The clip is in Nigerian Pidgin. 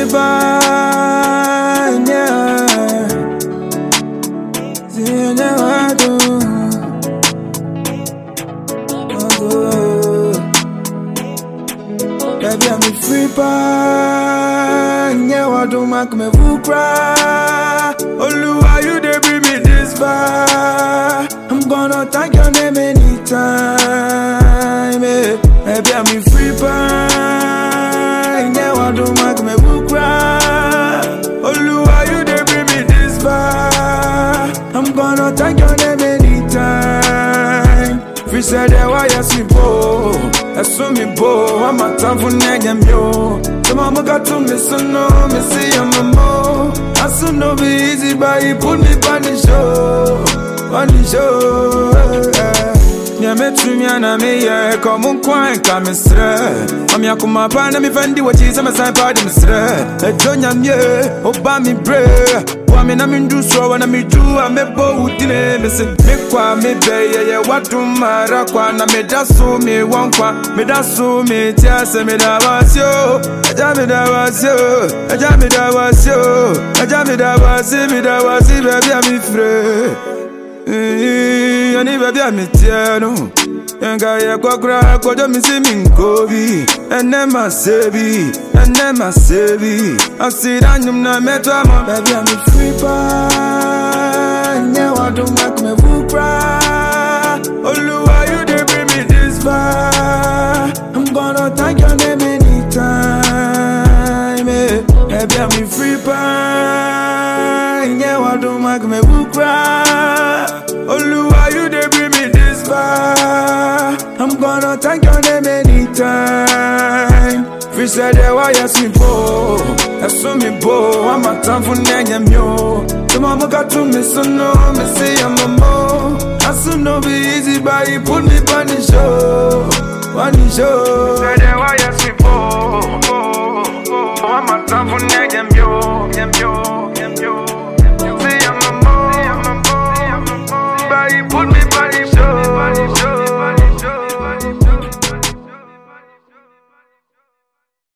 free by, yeah. See you never do. Baby, I'm free by, yeah. What do make me cry? Oluwa, you dey bring me this far. I'm gonna thank your name anytime, eh. Baby, I'm free by, yeah. What do make me cry? Oluwa, you dey bring me this far. I'm gonna thank your name anytime. Free said that why you see po, that's so me po. I'm a time for nigga yo. So mama got to me so no, me see I'm a mo. I so no be easy, but you put me on the show, on the show. Yeah, me trim ya na me yeah, come on quiet, come straight. I'm ya come up and me fendi what is I'm a side party me straight. A jonya me, oba me break. Me na me do so when me do I me bo utile me se me kwa me be yeah what do mara kwa na me da so me wan kwa me da so me tia se me da wasyo aja me da wasyo aja me da wasyo aja me da wasi baby I'm free ani baby I'm tia no Yanga ya kwa kura kwa jo mi si minkobi ene masebi asira nyum na metwa mo baby I'm free pa nya wa do make me cry Oluwa you dey bring me this far I'm gonna thank your name anytime eh. Baby I'm free pa nya wa do make me cry Oluwa you dey bring me this far I'm gonna thank your name anytime. Free said that why you see po, that's so me po. I'm a time for nigga yo. So mama got to me so no, me say I'm a mo. I so no be easy, but you put me on the show, on the show.